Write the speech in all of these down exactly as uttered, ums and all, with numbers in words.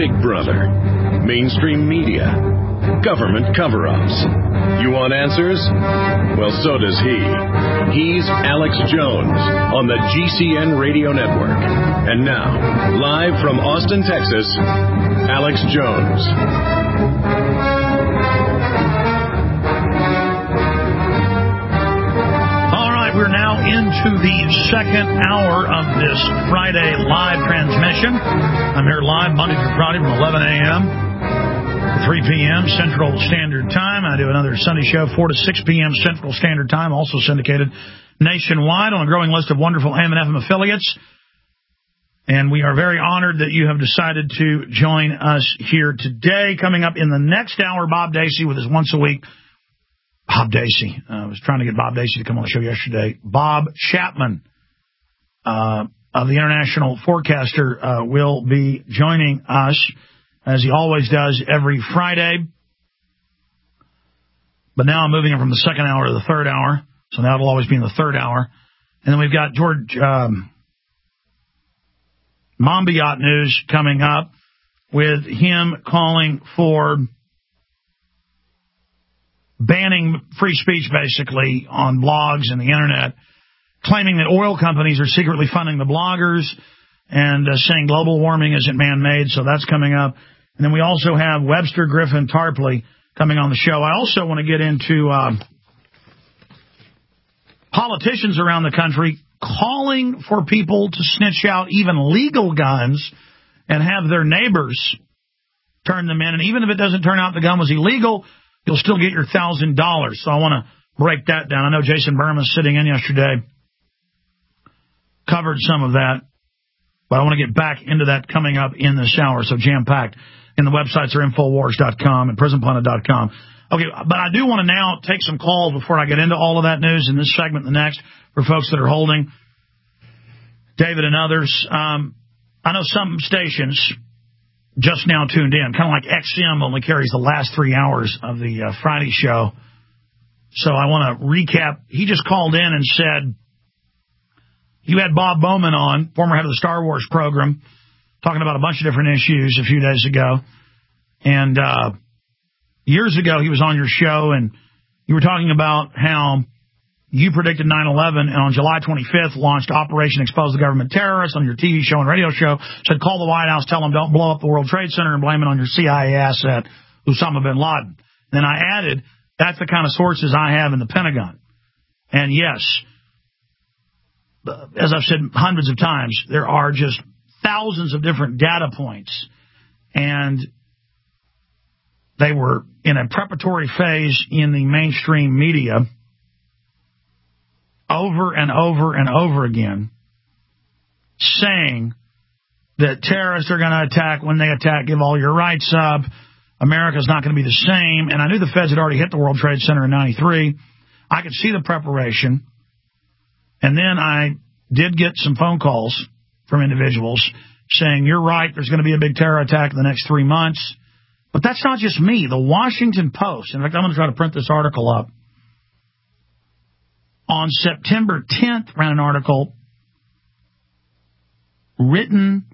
Big Brother, mainstream media, government cover-ups. You want answers? Well, so does he. He's Alex Jones on the G C N Radio Network. And now, live from Austin, Texas, Alex Jones. We're now into the second hour of this Friday live transmission. I'm here live Monday through Friday from eleven a.m. to three p.m. Central Standard Time. I do another Sunday show, four to six p.m. Central Standard Time, also syndicated nationwide on a growing list of wonderful A M and F M affiliates. And we are very honored that you have decided to join us here today. Coming up in the next hour, Bob Dacey with his once-a-week Bob Dacey. Uh, I was trying to get Bob Dacey to come on the show yesterday. Bob Chapman uh, of the International Forecaster uh, will be joining us, as he always does every Friday. But now I'm moving him from the second hour to the third hour, so now it'll always be in the third hour. And then we've got George um, Monbiot News coming up with him calling for banning free speech, basically, on blogs and the Internet, claiming that oil companies are secretly funding the bloggers and uh, saying global warming isn't man-made, so that's coming up. And then we also have Webster Griffin Tarpley coming on the show. I also want to get into uh, politicians around the country calling for people to snitch out even legal guns and have their neighbors turn them in. And even if it doesn't turn out the gun was illegal, you'll still get your one thousand dollars. So I want to break that down. I know Jason Berman sitting in yesterday covered some of that, but I want to get back into that coming up in this hour, so jam-packed. And the websites are Infowars dot com and Prison Planet dot com. Okay, but I do want to now take some calls before I get into all of that news in this segment and the next for folks that are holding. David and others. Um, I know some stations just now tuned in, kind of like X M only carries the last three hours of the uh, Friday show. So I want to recap. He just called in and said, you had Bob Bowman on, former head of the Star Wars program, talking about a bunch of different issues a few days ago. And uh, years ago, he was on your show, and you were talking about how you predicted nine eleven, and on July twenty-fifth launched Operation Expose the Government Terrorists on your T V show and radio show. Said, call the White House, tell them don't blow up the World Trade Center and blame it on your C I A asset, Osama bin Laden. Then I added, that's the kind of sources I have in the Pentagon. And yes, as I've said hundreds of times, there are just thousands of different data points. And they were in a preparatory phase in the mainstream media over and over and over again, saying that terrorists are going to attack. When they attack, give all your rights up. America's not going to be the same. And I knew the feds had already hit the World Trade Center in ninety-three. I could see the preparation. And then I did get some phone calls from individuals saying, you're right, there's going to be a big terror attack in the next three months. But that's not just me. The Washington Post, in fact, I'm going to try to print this article up. On September tenth, ran an article written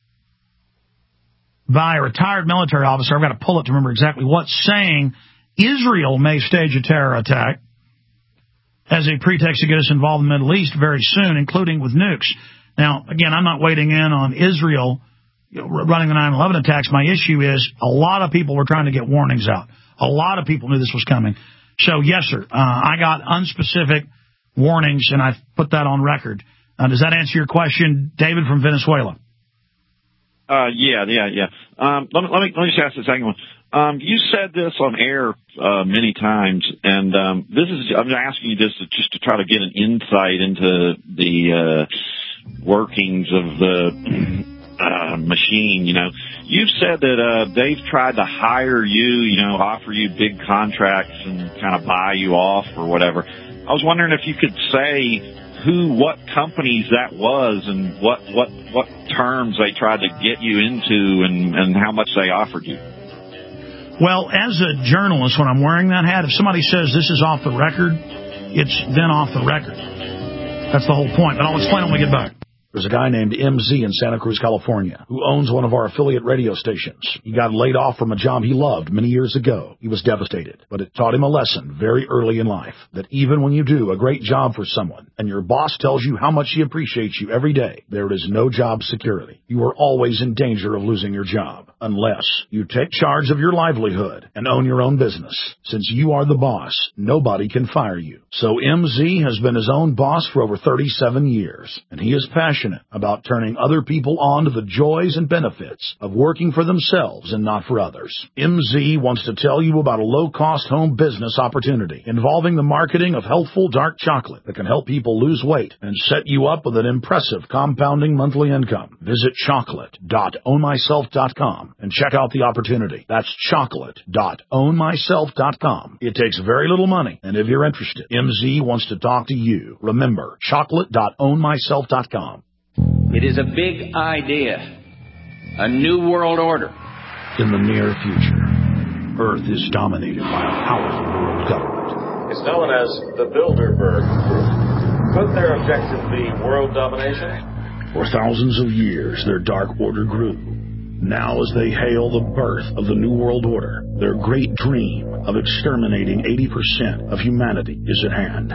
by a retired military officer. I've got to pull it to remember exactly what, saying Israel may stage a terror attack as a pretext to get us involved in the Middle East very soon, including with nukes. Now, again, I'm not waiting in on Israel running the nine eleven attacks. My issue is a lot of people were trying to get warnings out. A lot of people knew this was coming. So, yes, sir, uh, I got unspecific warnings, and I've put that on record. Uh, does that answer your question, David from Venezuela? Uh, yeah, yeah, yeah. Um, let me, let me, let me just ask the second one. Um, you said this on air, uh, many times, and, um, this is, I'm asking you this to, just to try to get an insight into the, uh, workings of the, uh, machine, you know. You've said that, uh, they've tried to hire you, you know, offer you big contracts and kind of buy you off or whatever. I was wondering if you could say who, what companies that was and what, what, what terms they tried to get you into and, and how much they offered you. Well, as a journalist, when I'm wearing that hat, if somebody says this is off the record, it's then off the record. That's the whole point. But I'll explain when we get back. There's a guy named M Z in Santa Cruz, California, who owns one of our affiliate radio stations. He got laid off from a job he loved many years ago. He was devastated, but it taught him a lesson very early in life, that even when you do a great job for someone and your boss tells you how much he appreciates you every day, there is no job security. You are always in danger of losing your job, unless you take charge of your livelihood and own your own business. Since you are the boss, nobody can fire you. So M Z has been his own boss for over thirty-seven years, and he is passionate about turning other people on to the joys and benefits of working for themselves and not for others. M Z wants to tell you about a low-cost home business opportunity involving the marketing of healthful dark chocolate that can help people lose weight and set you up with an impressive compounding monthly income. Visit chocolate dot own myself dot com and check out the opportunity. That's chocolate dot own myself dot com. It takes very little money, and if you're interested, M Z wants to talk to you. Remember, chocolate dot own myself dot com. It is a big idea, a new world order. In the near future, Earth is dominated by a powerful world government. It's known as the Bilderberg Group. Could their objective be world domination? For thousands of years, their dark order grew. Now, as they hail the birth of the New World Order, their great dream of exterminating eighty percent of humanity is at hand.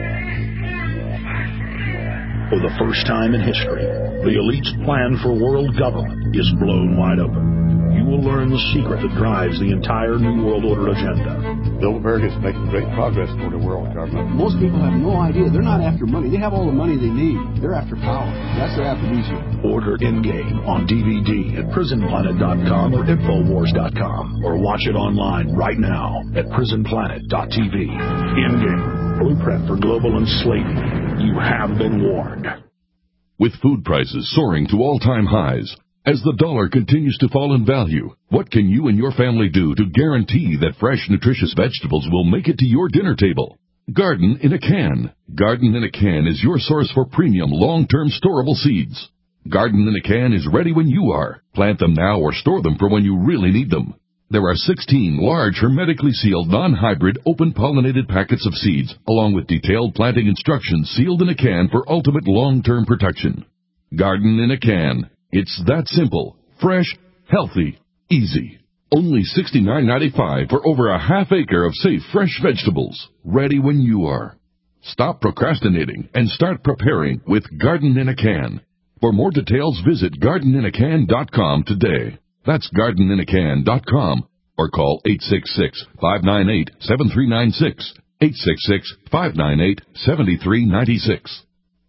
For the first time in history, the elite's plan for world government is blown wide open. You will learn the secret that drives the entire New World Order agenda. Bilderberg is making great progress toward a world government. Most people have no idea. They're not after money. They have all the money they need. They're after power. That's their aphrodisiac. Order Endgame on D V D at prison planet dot com or infowars dot com, or watch it online right now at prison planet dot t v. Endgame, blueprint for global enslavement. You have been warned. With food prices soaring to all-time highs, as the dollar continues to fall in value, what can you and your family do to guarantee that fresh, nutritious vegetables will make it to your dinner table? Garden in a Can. Garden in a Can is your source for premium, long-term storable seeds. Garden in a Can is ready when you are. Plant them now or store them for when you really need them. There are sixteen large, hermetically sealed, non-hybrid, open-pollinated packets of seeds, along with detailed planting instructions sealed in a can for ultimate long-term protection. Garden in a Can. It's that simple, fresh, healthy, easy. Only sixty-nine ninety-five for over a half acre of safe, fresh vegetables, ready when you are. Stop procrastinating and start preparing with Garden in a Can. For more details, visit garden in a can dot com today. That's garden in a can dot com, or call eight six six, five nine eight, seven three nine six, eight six six, five nine eight, seven three nine six.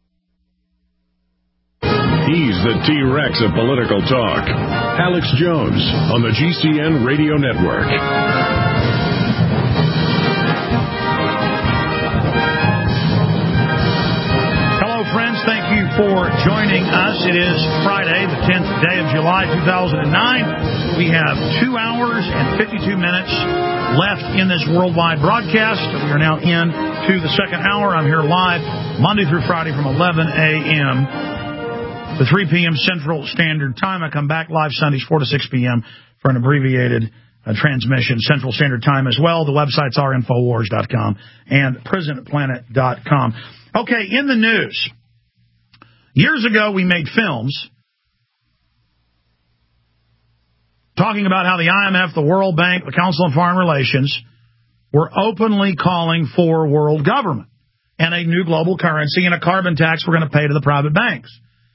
He's the T-Rex of political talk. Alex Jones on the G C N Radio Network. Hello, friends. Thank you for joining us. It is Friday, the tenth day of July, two thousand nine. We have two hours and fifty-two minutes left in this worldwide broadcast. We are now in to the second hour. I'm here live Monday through Friday from eleven a.m. to three p.m. Central Standard Time. I come back live Sundays four to six p.m. for an abbreviated uh, transmission, Central Standard Time as well. The websites are infowars dot com and prison planet dot com. Okay, in the news. Years ago, we made films talking about how the I M F, the World Bank, the Council on Foreign Relations were openly calling for world government and a new global currency and a carbon tax we're going to pay to the private banks.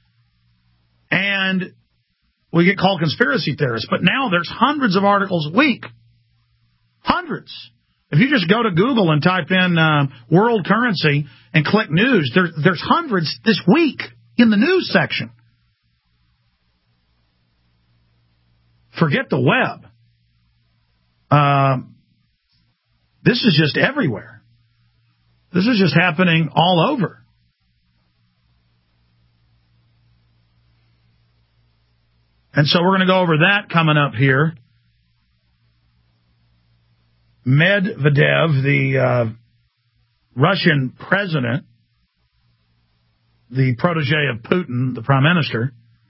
And we get called conspiracy theorists. But now there's hundreds of articles a week. Hundreds. If you just go to Google and type in uh, world currency and click news, there, there's hundreds this week in the news section. Forget the web. Uh, this is just everywhere. This is just happening all over. And so we're going to go over that coming up here. Medvedev, the uh, Russian president, the protege of Putin, the prime minister,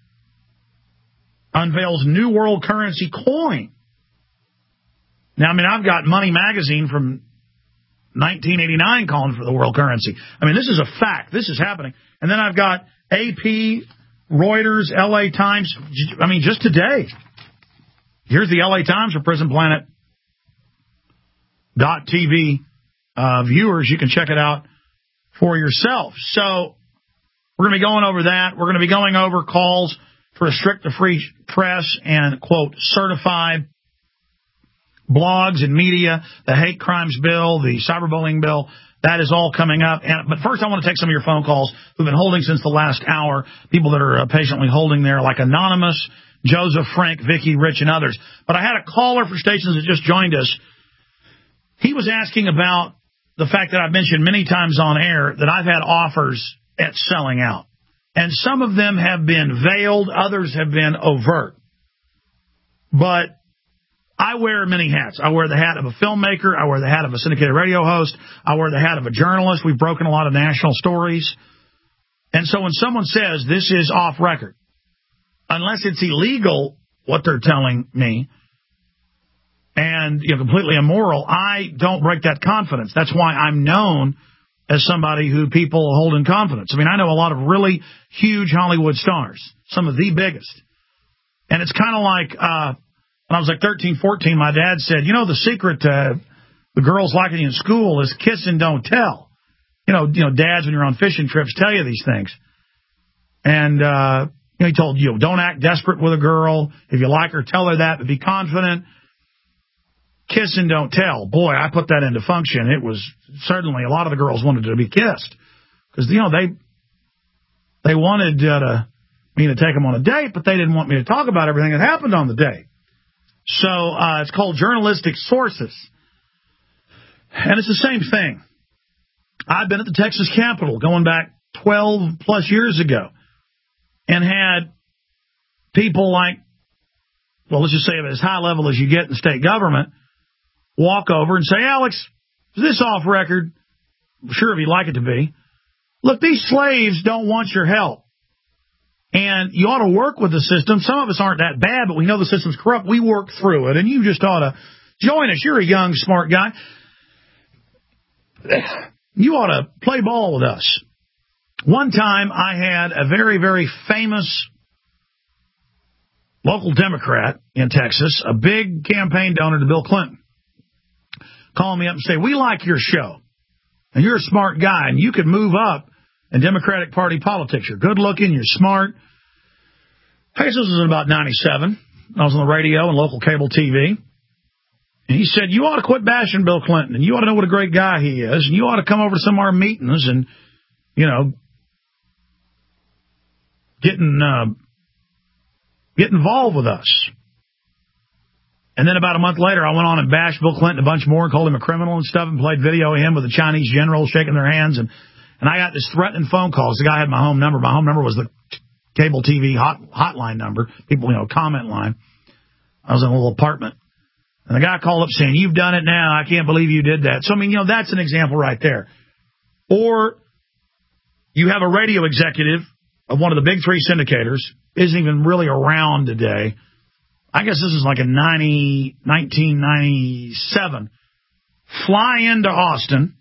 unveils new world currency coin. Now, I mean, I've got Money Magazine from nineteen eighty-nine calling for the world currency. I mean, this is a fact. This is happening. And then I've got A P Reuters, L A Times. I mean, just today. Here's the L A Times for Prison Planet dot T V uh, viewers. You can check it out for yourself. So we're going to be going over that. We're going to be going over calls to restrict the free press and, quote, certify blogs and media, the hate crimes bill, the cyberbullying bill. That is all coming up. And, but first, I want to take some of your phone calls who've been holding since the last hour, people that are uh, patiently holding there, like Anonymous, Joseph, Frank, Vicky, Rich, and others. But I had a caller for stations that just joined us. He was asking about the fact that I've mentioned many times on air that I've had offers at selling out. And some of them have been veiled, others have been overt. But I wear many hats. I wear the hat of a filmmaker. I wear the hat of a syndicated radio host. I wear the hat of a journalist. We've broken a lot of national stories. And so when someone says this is off record, unless it's illegal, what they're telling me, and you know, completely immoral, I don't break that confidence. That's why I'm known as somebody who people hold in confidence. I mean, I know a lot of really huge Hollywood stars, some of the biggest. And it's kind of like, uh, when I was like thirteen, fourteen, my dad said, you know, the secret to the girls liking you in school is kiss and don't tell. You know, you know, dads, when you're on fishing trips, tell you these things. And, uh, you know, he told you, don't act desperate with a girl. If you like her, tell her that, but be confident. Kiss and don't tell. Boy, I put that into function. It was certainly a lot of the girls wanted to be kissed because, you know, they they wanted uh, to, me to take them on a date, but they didn't want me to talk about everything that happened on the date. So uh, it's called journalistic sources. And it's the same thing. I've been at the Texas Capitol going back twelve plus years ago and had people like, well, let's just say at as high level as you get in state government, walk over and say, Alex, is this off record? Sure, if you'd like it to be. Look, these slaves don't want your help. And you ought to work with the system. Some of us aren't that bad, but we know the system's corrupt. We work through it, and you just ought to join us. You're a young, smart guy. You ought to play ball with us. One time I had a very, very famous local Democrat in Texas, a big campaign donor to Bill Clinton, call me up and say, we like your show, and you're a smart guy, and you could move up in Democratic Party politics. You're good looking, you're smart. I guess this was in about ninety-seven. I was on the radio and local cable T V. And he said, you ought to quit bashing Bill Clinton, and you ought to know what a great guy he is, and you ought to come over to some of our meetings and, you know, get, in, uh, get involved with us. And then about a month later, I went on and bashed Bill Clinton a bunch more and called him a criminal and stuff and played video of him with the Chinese general shaking their hands. And, and I got this threatening phone calls. The guy had my home number. My home number was the cable T V hot, hotline number, people, you know, comment line. I was in a little apartment. And the guy called up saying, you've done it now. I can't believe you did that. So, I mean, you know, that's an example right there. Or you have a radio executive of one of the big three syndicators, isn't even really around today. I guess this is like a ninety, nineteen ninety-seven. Fly into Austin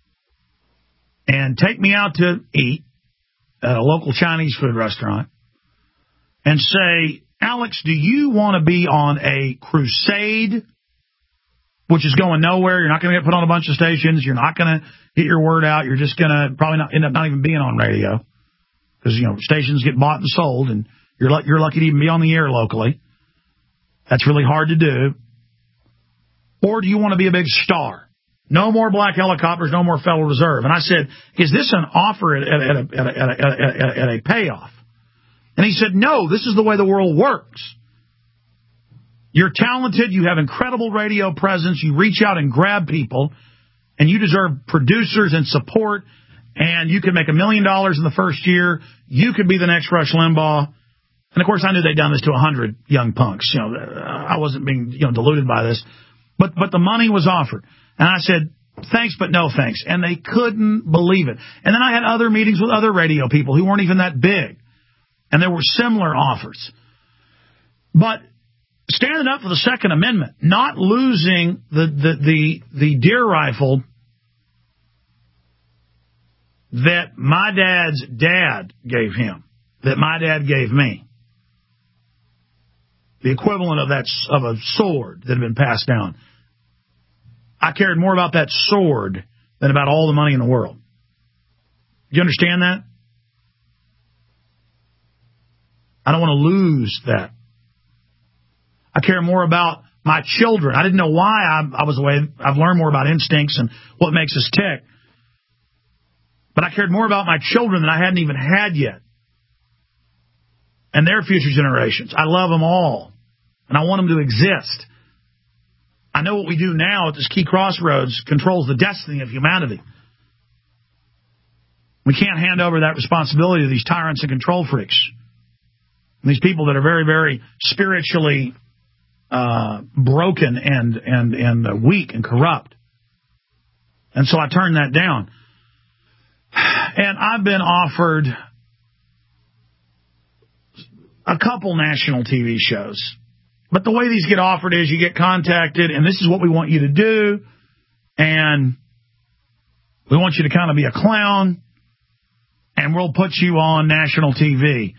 and take me out to eat at a local Chinese food restaurant and say, Alex, do you want to be on a crusade, which is going nowhere? You're not going to get put on a bunch of stations. You're not going to get your word out. You're just going to probably not end up not even being on radio because, you know, stations get bought and sold, and you're, you're lucky to even be on the air locally. That's really hard to do. Or do you want to be a big star? No more black helicopters, no more Federal Reserve. And I said, is this an offer at, at, at, a, at, a, at, a, at a payoff? And he said, no, this is the way the world works. You're talented. You have incredible radio presence. You reach out and grab people, and you deserve producers and support, and you could make a million dollars in the first year. You could be the next Rush Limbaugh. And, of course, I knew they'd done this to a hundred young punks. You know, I wasn't being, you know, deluded by this. But but the money was offered. And I said, thanks, but no thanks. And they couldn't believe it. And then I had other meetings with other radio people who weren't even that big. And there were similar offers. But standing up for the Second Amendment, not losing the, the, the, the deer rifle that my dad's dad gave him. that my dad gave me, the equivalent of that of a sword that had been passed down, I cared more about that sword than about all the money in the world. Do you understand that? I don't want to lose that. I care more about my children. I didn't know why I, I was the way. I've learned more about instincts and what makes us tick. But I cared more about my children than I hadn't even had yet. And their future generations. I love them all. And I want them to exist. I know what we do now at this key crossroads controls the destiny of humanity. We can't hand over that responsibility to these tyrants and control freaks. And these people that are very, very spiritually uh, broken and, and, and uh, weak and corrupt. And so I turned that down. And I've been offered a couple national T V shows. But the way these get offered is you get contacted, and this is what we want you to do, and we want you to kind of be a clown, and we'll put you on national T V.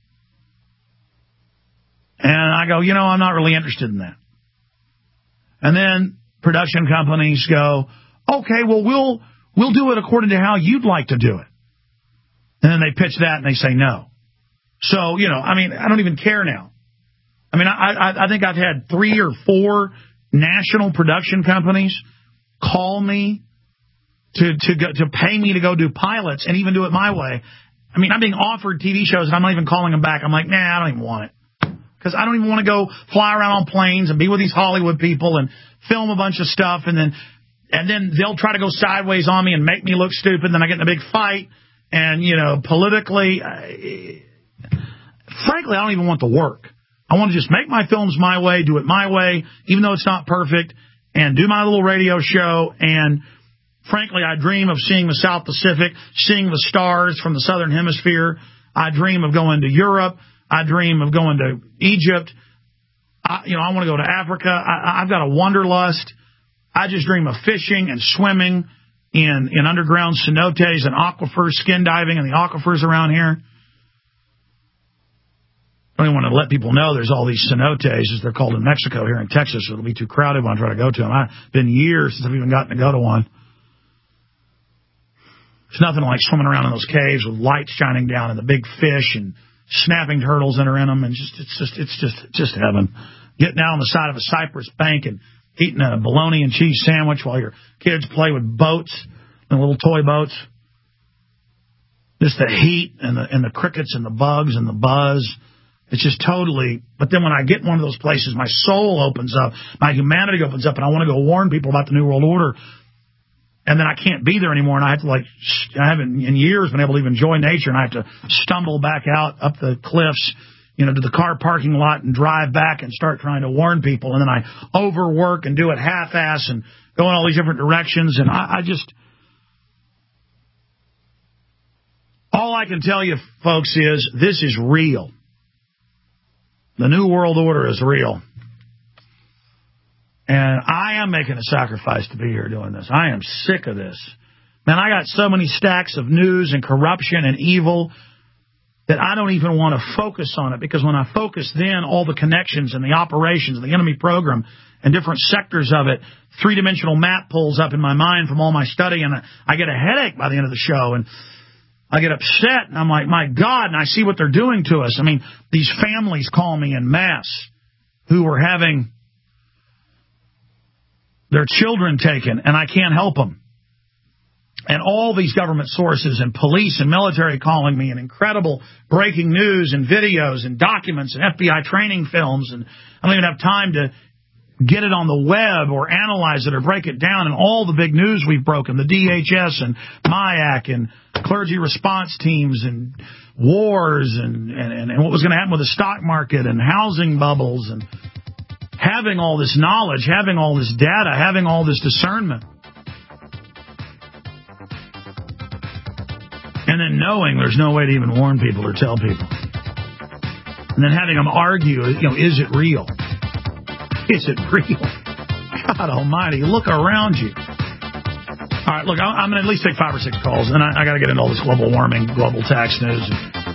And I go, you know, I'm not really interested in that. And then production companies go, okay, well, we'll we'll do it according to how you'd like to do it. And then they pitch that, and they say no. So, you know, I mean, I don't even care now. I mean, I, I, I think I've had three or four national production companies call me to to go, to pay me to go do pilots and even do it my way. I mean, I'm being offered T V shows, and I'm not even calling them back. I'm like, nah, I don't even want it. Because I don't even want to go fly around on planes and be with these Hollywood people and film a bunch of stuff, and then and then they'll try to go sideways on me and make me look stupid, then I get in a big fight, and, you know, politically, I, frankly, I don't even want the work. I want to just make my films my way, do it my way, even though it's not perfect, and do my little radio show. And frankly, I dream of seeing the South Pacific, seeing the stars from the Southern Hemisphere. I dream of going to Europe. I dream of going to Egypt. I, you know, I want to go to Africa. I, I've got a wanderlust. I just dream of fishing and swimming in, in underground cenotes and aquifers, skin diving in the aquifers around here. I don't even want to let people know there's all these cenotes, as they're called in Mexico, here in Texas. It'll be too crowded when I try to go to them. It's been years since I've even gotten to go to one. It's nothing like swimming around in those caves with lights shining down and the big fish and snapping turtles that are in them, and just it's just it's just just heaven. Getting out on the side of a cypress bank and eating a bologna and cheese sandwich while your kids play with boats and little toy boats. Just the heat and the and the crickets and the bugs and the buzz. It's just totally, but then when I get in one of those places, my soul opens up, my humanity opens up, and I want to go warn people about the New World Order. And then I can't be there anymore, and I have to, like, I haven't in years been able to even enjoy nature, and I have to stumble back out up the cliffs, you know, to the car parking lot and drive back and start trying to warn people. And then I overwork and do it half-ass and go in all these different directions, and I, I just, all I can tell you, folks, is this is real. The New World Order is real. And I am making a sacrifice to be here doing this. I am sick of this. Man, I got so many stacks of news and corruption and evil that I don't even want to focus on it, because when I focus then, all the connections and the operations and the enemy program and different sectors of it, three-dimensional map pulls up in my mind from all my study, and I, I get a headache by the end of the show, and I get upset, and I'm like, my God, and I see what they're doing to us. I mean, these families call me en masse who are having their children taken, and I can't help them. And all these government sources and police and military calling me, and incredible breaking news and videos and documents and F B I training films, and I don't even have time to get it on the web or analyze it or break it down, and all the big news we've broken, the D H S and M I A C and clergy response teams and wars and, and, and what was going to happen with the stock market and housing bubbles, and having all this knowledge, having all this data, having all this discernment. And then knowing there's no way to even warn people or tell people. And then having them argue, you know, is it real? Is it real? God almighty, look around you. All right, look, I'm going to at least take five or six calls, and I, I got to get into all this global warming, global tax news, and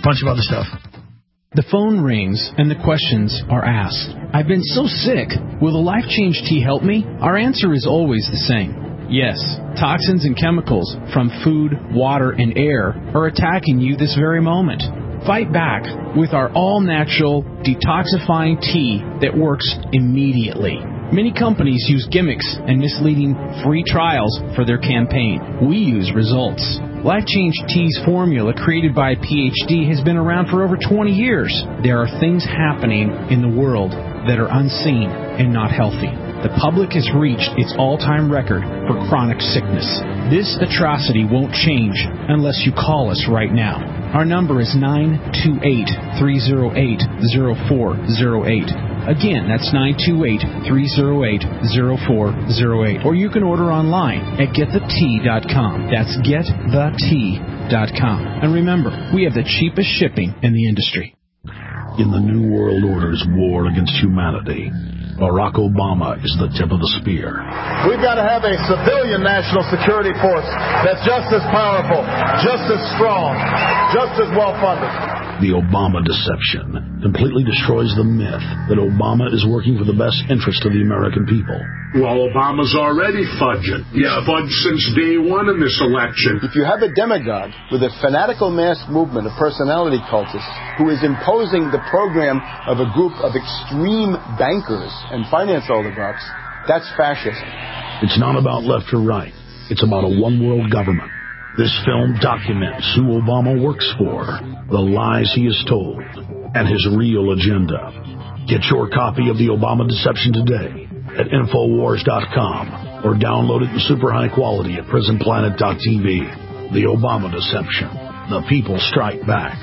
bunch of other stuff. The phone rings and the questions are asked. I've been so sick. Will the Life Change tea help me? Our answer is always the same. Yes, toxins and chemicals from food, water, and air are attacking you this very moment. Fight back with our all-natural detoxifying tea that works immediately. Many companies use gimmicks and misleading free trials for their campaign. We use results. Life Change Tea's formula, created by a P H D, has been around for over twenty years. There are things happening in the world that are unseen and not healthy. The public has reached its all-time record for chronic sickness. This atrocity won't change unless you call us right now. Our number is nine two eight, three oh eight, oh four oh eight. Again, that's nine two eight, three oh eight, oh four oh eight. Or you can order online at get the tea dot com. That's get the tea dot com. And remember, we have the cheapest shipping in the industry. In the New World Order's war against humanity, Barack Obama is the tip of the spear. We've got to have a civilian national security force that's just as powerful, just as strong, just as well-funded. The Obama deception completely destroys the myth that Obama is working for the best interest of the American people. Well, Obama's already fudging. He's yeah. fudged since day one in this election. If you have a demagogue with a fanatical mass movement of personality cultists who is imposing the program of a group of extreme bankers and finance oligarchs, that's fascism. It's not about left or right. It's about a one-world government. This film documents who Obama works for, the lies he has told, and his real agenda. Get your copy of The Obama Deception today at Infowars dot com or download it in super high quality at Prison Planet dot T V. The Obama Deception. The people strike back.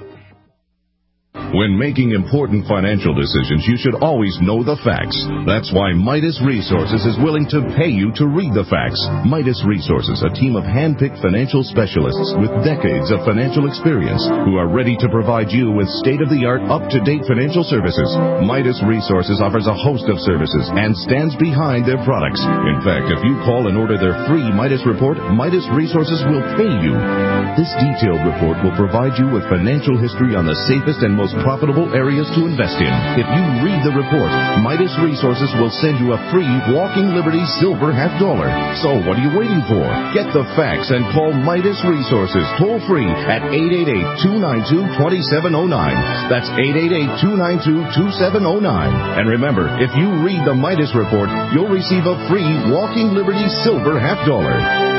When making important financial decisions, you should always know the facts. That's why Midas Resources is willing to pay you to read the facts. Midas Resources, a team of hand-picked financial specialists with decades of financial experience who are ready to provide you with state-of-the-art, up-to-date financial services. Midas Resources offers a host of services and stands behind their products. In fact, if you call and order their free Midas report, Midas Resources will pay you. This detailed report will provide you with financial history on the safest and most profitable areas to invest in. If you read the report, Midas Resources will send you a free Walking Liberty Silver Half Dollar. So what are you waiting for? Get the facts and call Midas Resources toll free at eight eight eight, two nine two, two seven zero nine. That's eight eight eight, two nine two, two seven zero nine. And remember, if you read the Midas report, you'll receive a free Walking Liberty Silver Half Dollar.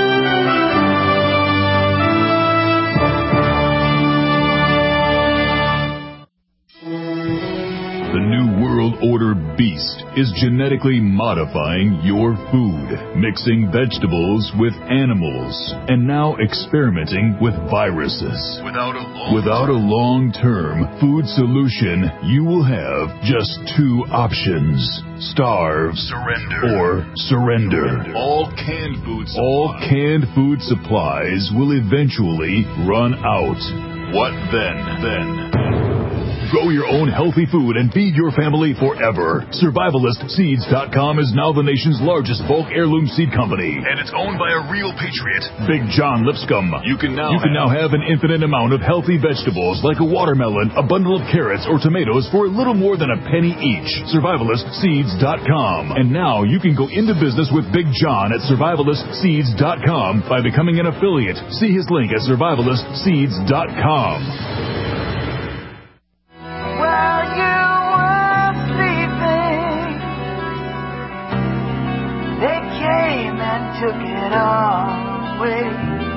The New World Order beast is genetically modifying your food, mixing vegetables with animals, and now experimenting with viruses. Without a long, Without a long-term food solution, you will have just two options: starve, surrender, or surrender. All canned food supplies. All canned food supplies will eventually run out. What then? Then. Grow your own healthy food and feed your family forever. Survivalist Seeds dot com is now the nation's largest bulk heirloom seed company, and it's owned by a real patriot, Big John Lipscomb. You can now you can now have an infinite amount of healthy vegetables like a watermelon, a bundle of carrots, or tomatoes for a little more than a penny each. Survivalist Seeds dot com. And now you can go into business with Big John at Survivalist Seeds dot com by becoming an affiliate. See his link at Survivalist Seeds dot com. Took it all away.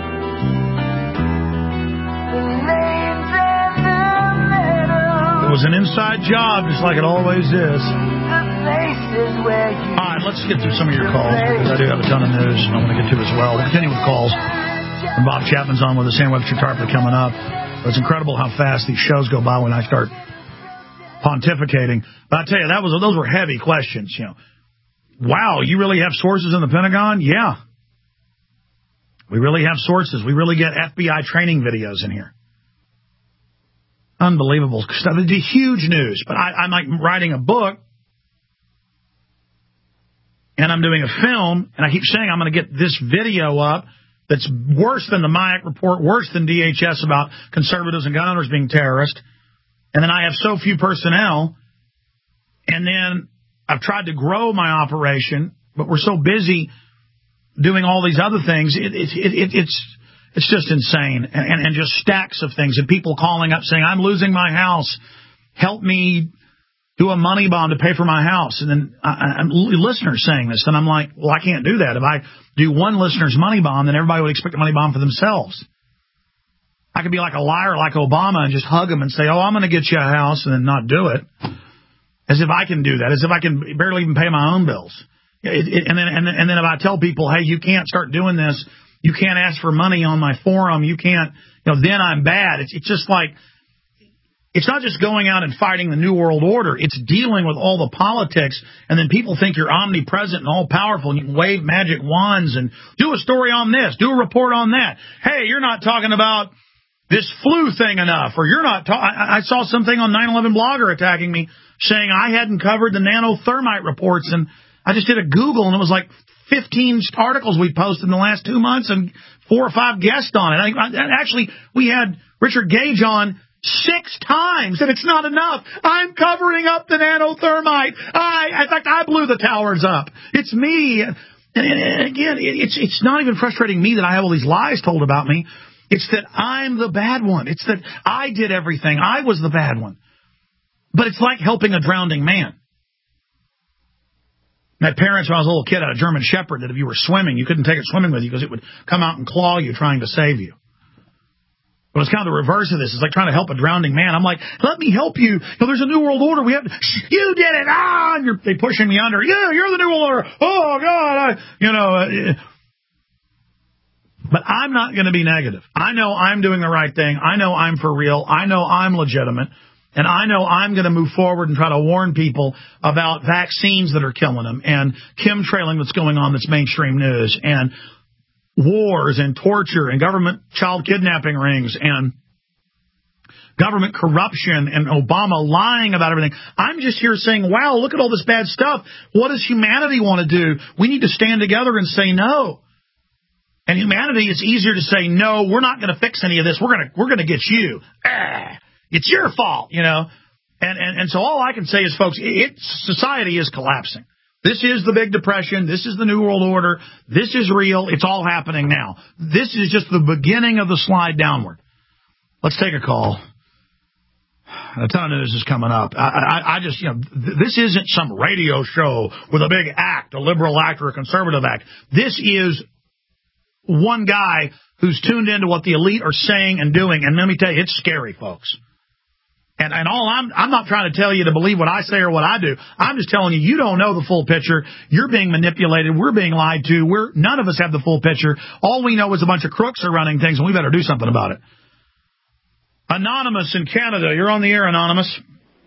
The names and the letters. It was an inside job, just like it always is. The places where you. All right, let's get through some of your calls, because I do have a ton of news I want to get to as well. We'll continue with calls. And Bob Chapman's on with us, Sam Webster Tarpley coming up. It's incredible how fast these shows go by when I start pontificating. But I tell you, that was those were heavy questions, you know. Wow, you really have sources in the Pentagon? Yeah. We really have sources. We really get F B I training videos in here. Unbelievable stuff. It's huge news. But I, I'm like writing a book, and I'm doing a film, and I keep saying I'm going to get this video up that's worse than the Mayak report, worse than D H S about conservatives and gun owners being terrorists. And then I have so few personnel. And then I've tried to grow my operation, but we're so busy doing all these other things. It, it, it, it, it's it's just insane. And, and, and just stacks of things. And people calling up saying, I'm losing my house. Help me do a money bond to pay for my house. And then I, I'm listeners saying this. And I'm like, well, I can't do that. If I do one listener's money bond, then everybody would expect a money bond for themselves. I could be like a liar like Obama and just hug him and say, oh, I'm going to get you a house, and then not do it. As if I can do that. As if I can barely even pay my own bills. It, it, and then and then, and then if I tell people, hey, you can't start doing this. You can't ask for money on my forum. You can't, you know, then I'm bad. It's, it's just like, it's not just going out and fighting the New World Order. It's dealing with all the politics, and then people think you're omnipresent and all-powerful, and you can wave magic wands and do a story on this, do a report on that. Hey, you're not talking about this flu thing enough, or you're not. Ta- I, I saw something on nine eleven Blogger attacking me, saying I hadn't covered the nanothermite reports, and I just did a Google, and it was like fifteen articles we posted in the last two months, and four or five guests on it. I, I, actually, we had Richard Gage on six times, and it's not enough. I'm covering up the nanothermite. I, in fact, I blew the towers up. It's me. And, and again, it's it's not even frustrating me that I have all these lies told about me. It's that I'm the bad one. It's that I did everything. I was the bad one. But it's like helping a drowning man. My parents, when I was a little kid, had a German Shepherd that if you were swimming, you couldn't take it swimming with you because it would come out and claw you trying to save you. But it's kind of the reverse of this. It's like trying to help a drowning man. I'm like, let me help you. You know, there's a New World Order. We have to, you did it. Ah, and you're, they pushing me under. Yeah, you're the New World Order. Oh, God. I, you know. Uh, but I'm not going to be negative. I know I'm doing the right thing. I know I'm for real. I know I'm legitimate. And I know I'm going to move forward and try to warn people about vaccines that are killing them and chemtrailing that's going on that's mainstream news and wars and torture and government child kidnapping rings and government corruption and Obama lying about everything. I'm just here saying, wow, look at all this bad stuff. What does humanity want to do? We need to stand together and say no. And humanity, it's easier to say, no, we're not going to fix any of this. We're going to we're going to get you. Ah, it's your fault, you know. And, and, and so all I can say is, folks, it, society is collapsing. This is the Big Depression. This is the New World Order. This is real. It's all happening now. This is just the beginning of the slide downward. Let's take a call. A ton of news is coming up. I, I, I just, you know, th- this isn't some radio show with a big act, a liberal act or a conservative act. This is one guy who's tuned into what the elite are saying and doing. And let me tell you, it's scary, folks. And, and all I'm, I'm not trying to tell you to believe what I say or what I do. I'm just telling you, you don't know the full picture. You're being manipulated. We're being lied to. We're, none of us have the full picture. All we know is a bunch of crooks are running things, and we better do something about it. Anonymous in Canada. You're on the air, Anonymous.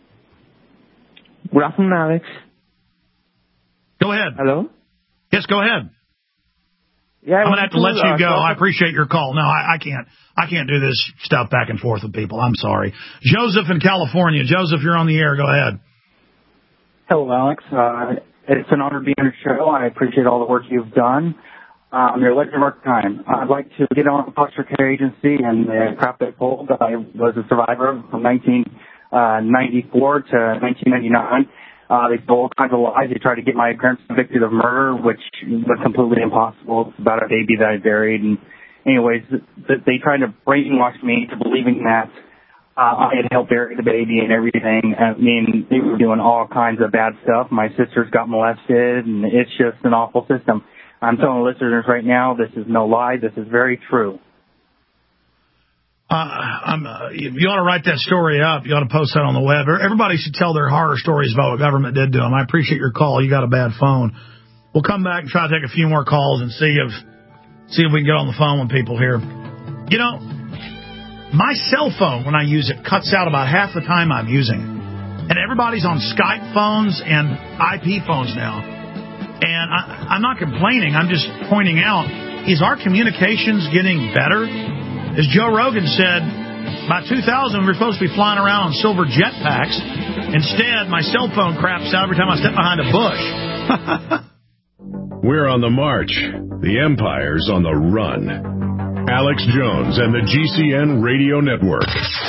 Good afternoon, Alex. Go ahead. Hello? Yes, go ahead. Yeah, I'm going to have to let you uh, go. I appreciate your call. No, I, I can't. I can't do this stuff back and forth with people. I'm sorry. Joseph in California. Joseph, you're on the air. Go ahead. Hello, Alex. Uh, it's an honor to be on your show. I appreciate all the work you've done. Um, your legend time. I'd like to get on the foster care agency and the crap they pulled. I was a survivor from nineteen ninety-four to nineteen ninety-nine. Uh, they told all kinds of lies. They tried to get my parents convicted of murder, which was completely impossible. It's about a baby that I buried. And anyways, th- they tried to brainwash me to believing that uh, I had helped bury the baby and everything. I mean, they were doing all kinds of bad stuff. My sisters got molested, and it's just an awful system. I'm telling listeners right now, this is no lie. This is very true. Uh, I'm, uh, you ought to write that story up. You ought to post that on the web. Everybody should tell their horror stories about what government did to them. I appreciate your call. You got a bad phone. We'll come back and try to take a few more calls and see if see if we can get on the phone with people here. You know, my cell phone, when I use it, cuts out about half the time I'm using it. And everybody's on Skype phones and I P phones now. And I, I'm not complaining. I'm just pointing out, is our communications getting better? As Joe Rogan said, by two thousand, we're supposed to be flying around on silver jetpacks. Instead, my cell phone craps out every time I step behind a bush. We're on the march. The empire's on the run. Alex Jones and the G C N Radio Network.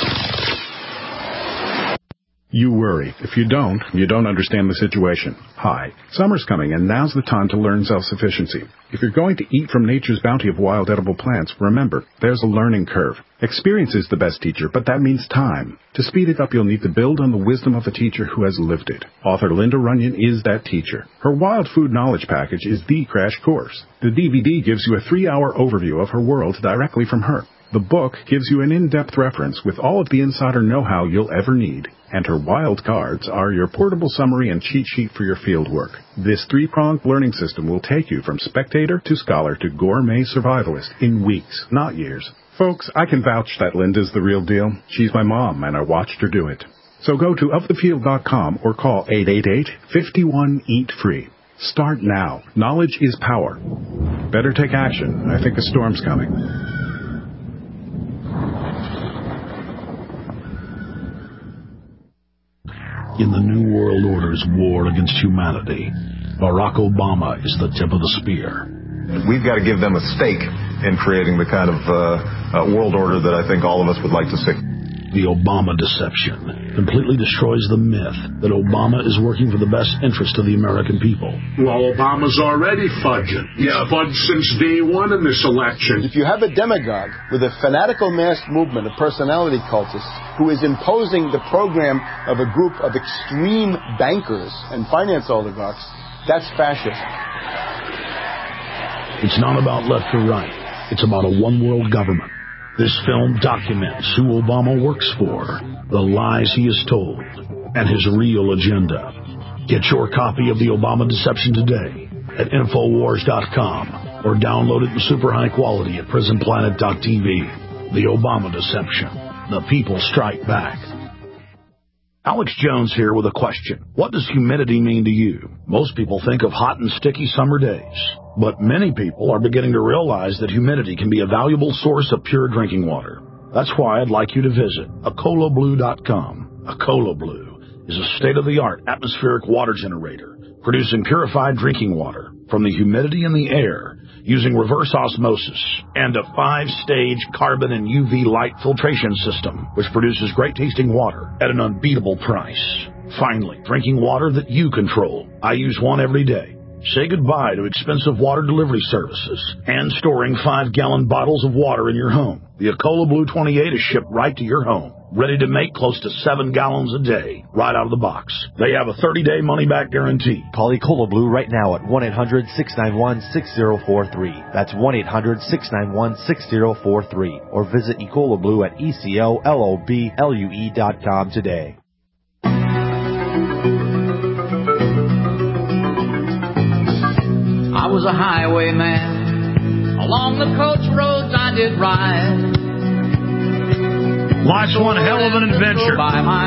You worry. If you don't, you don't understand the situation. Hi, summer's coming, and now's the time to learn self-sufficiency. If you're going to eat from nature's bounty of wild edible plants, remember, there's a learning curve. Experience is the best teacher, but that means time. To speed it up, you'll need to build on the wisdom of a teacher who has lived it. Author Linda Runyon is that teacher. Her Wild Food Knowledge Package is the crash course. The D V D gives you a three-hour overview of her world directly from her. The book gives you an in-depth reference with all of the insider know-how you'll ever need. And her wild cards are your portable summary and cheat sheet for your field work. This three-pronged learning system will take you from spectator to scholar to gourmet survivalist in weeks, not years. Folks, I can vouch that Linda's the real deal. She's my mom, and I watched her do it. So go to of the field dot com or call eight eight eight, five one, eat free. Start now. Knowledge is power. Better take action. I think a storm's coming. In the New World Order's war against humanity, Barack Obama is the tip of the spear. We've got to give them a stake in creating the kind of uh, uh, world order that I think all of us would like to see. The Obama deception completely destroys the myth that Obama is working for the best interest of the American people. Well, Obama's already fudging. Yeah, fudged since day one in this election. If you have a demagogue with a fanatical mass movement of personality cultists who is imposing the program of a group of extreme bankers and finance oligarchs, that's fascism. It's not about left or right. It's about a one-world government. This film documents who Obama works for, the lies he has told, and his real agenda. Get your copy of The Obama Deception today at Infowars dot com or download it in super high quality at Prison Planet dot T V. The Obama Deception. The people strike back. Alex Jones here with a question. What does humidity mean to you? Most people think of hot and sticky summer days, but many people are beginning to realize that humidity can be a valuable source of pure drinking water. That's why I'd like you to visit Acola Blue dot com. Acola Blue is a state-of-the-art atmospheric water generator producing purified drinking water from the humidity in the air using reverse osmosis and a five-stage carbon and U V light filtration system, which produces great-tasting water at an unbeatable price. Finally, drinking water that you control. I use one every day. Say goodbye to expensive water delivery services and storing five-gallon bottles of water in your home. The Acola Blue twenty-eight is shipped right to your home, ready to make close to seven gallons a day, right out of the box. They have a thirty-day money-back guarantee. Call Acola Blue right now at one eight hundred, six nine one, six zero four three. That's one eight hundred, six nine one, six zero four three. Or visit Ecola Blue at E C O L O B L U E dot com today. I was a highwayman. Along the coach roads I did ride. Life's one hell of an adventure. By my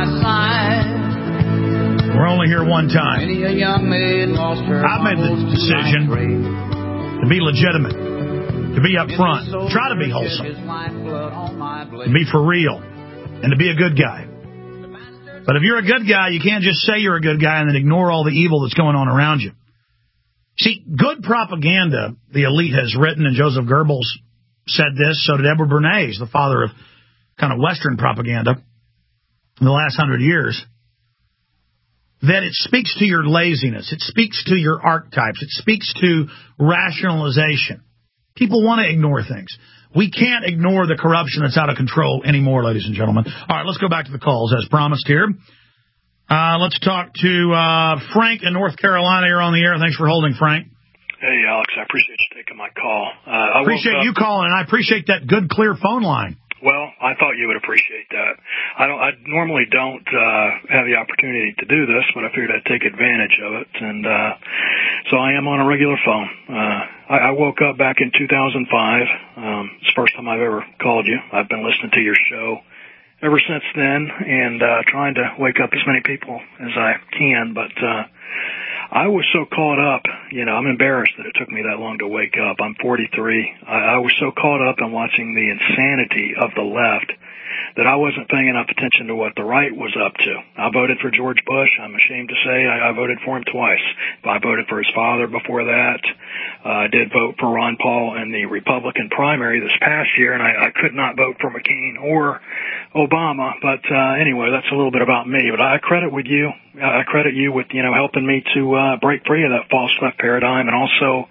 side. We're only here one time. Many a young maid lost her. I've made the decision to be legitimate, to be up front, try to be wholesome, to be for real, and to be a good guy. But if you're a good guy, you can't just say you're a good guy and then ignore all the evil that's going on around you. See, good propaganda, the elite has written, and Joseph Goebbels said this, so did Edward Bernays, the father of kind of Western propaganda in the last hundred years, that it speaks to your laziness, it speaks to your archetypes, it speaks to rationalization. People want to ignore things. We can't ignore the corruption that's out of control anymore, ladies and gentlemen. All right, let's go back to the calls, as promised here. Uh, let's talk to uh, Frank in North Carolina. You're on the air. Thanks for holding, Frank. Hey, Alex. I appreciate you taking my call. Uh, I appreciate you calling, and I appreciate that good, clear phone line. Well, I thought you would appreciate that. I don't. I normally don't uh, have the opportunity to do this, but I figured I'd take advantage of it, and uh, so I am on a regular phone. Uh, I, I woke up back in two thousand five. Um, it's the first time I've ever called you. I've been listening to your show ever since then, and uh, trying to wake up as many people as I can. But uh, I was so caught up, you know, I'm embarrassed that it took me that long to wake up. I'm forty-three. I, I was so caught up in watching the insanity of the left that I wasn't paying enough attention to what the right was up to. I voted for George Bush. I'm ashamed to say I, I voted for him twice. I voted for his father before that. Uh, I did vote for Ron Paul in the Republican primary this past year, and I, I could not vote for McCain or Obama. But uh, anyway, that's a little bit about me. But I credit with you. I credit you with, you know, helping me to uh, break free of that false left paradigm, and also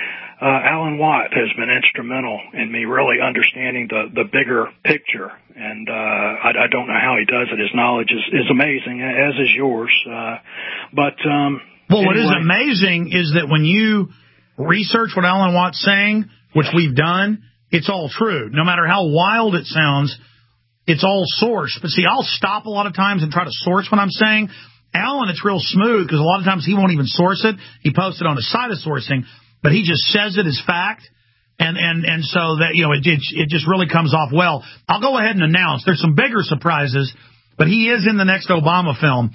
Uh, Alan Watt has been instrumental in me really understanding the, the bigger picture, and uh, I, I don't know how he does it. His knowledge is, is amazing, as is yours. Uh, but um, well, what anyway. is amazing is that when you research what Alan Watt's saying, which we've done, it's all true. No matter how wild it sounds, it's all sourced. But see, I'll stop a lot of times and try to source what I'm saying. Alan, it's real smooth because a lot of times he won't even source it. He posts it on his side of sourcing. But he just says it as fact, and, and, and so that, you know, it, it it just really comes off well. I'll go ahead and announce there's some bigger surprises, but he is in the next Obama film.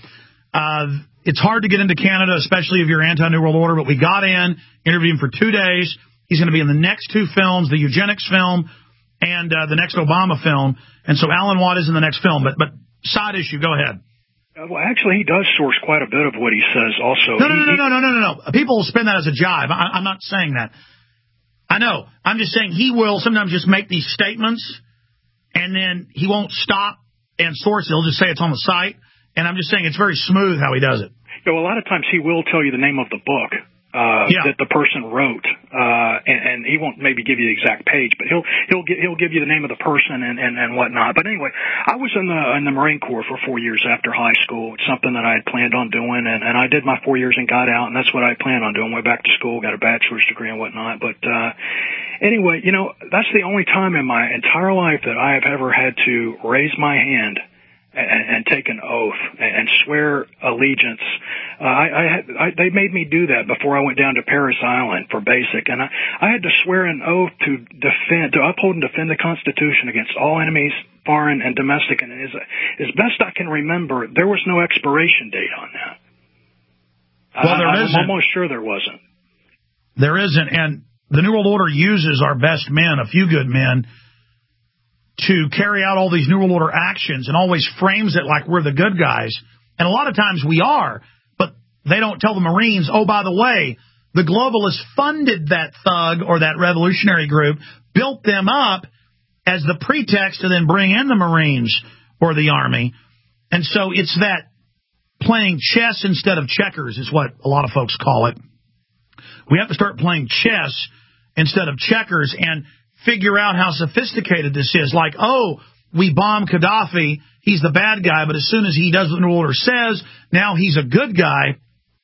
Uh, it's hard to get into Canada, especially if you're anti-New World Order, but we got in, interviewed him for two days. He's going to be in the next two films, the eugenics film and uh, the next Obama film. And so Alan Watt is in the next film. But, but side issue, go ahead. Uh, well, actually, he does source quite a bit of what he says also. No, no, he, no, no, no, no, no, no. People will spin that as a jibe. I, I'm not saying that. I know. I'm just saying he will sometimes just make these statements, and then he won't stop and source it. He'll just say it's on the site. And I'm just saying it's very smooth how he does it. Yeah, well, a lot of times he will tell you the name of the book uh, yeah. that the person wrote, uh, and, and he won't maybe give you the exact page, but he'll he'll get, he'll give you the name of the person and, and, and whatnot. But anyway, I was in the in the Marine Corps for four years after high school. It's something that I had planned on doing, and, and I did my four years and got out, and that's what I planned on doing. Went back to school, got a bachelor's degree and whatnot. But uh, anyway, you know, that's the only time in my entire life that I have ever had to raise my hand And, and take an oath and swear allegiance. Uh, I, I, had, I, they made me do that before I went down to Parris Island for basic, and I, I had to swear an oath to defend, to uphold and defend the Constitution against all enemies, foreign and domestic. And as, as best I can remember, there was no expiration date on that. Well, there I, isn't. I'm almost sure there wasn't. There isn't, and the New World Order uses our best men, a few good men, to carry out all these New World Order actions, and always frames it like we're the good guys. And a lot of times we are, but they don't tell the Marines, oh, by the way, the globalists funded that thug or that revolutionary group, built them up as the pretext to then bring in the Marines or the Army. And so it's that playing chess instead of checkers is what a lot of folks call it. We have to start playing chess instead of checkers and figure out how sophisticated this is. Like, oh, we bomb Gaddafi, he's the bad guy, but as soon as he does what the New World Order says, now he's a good guy.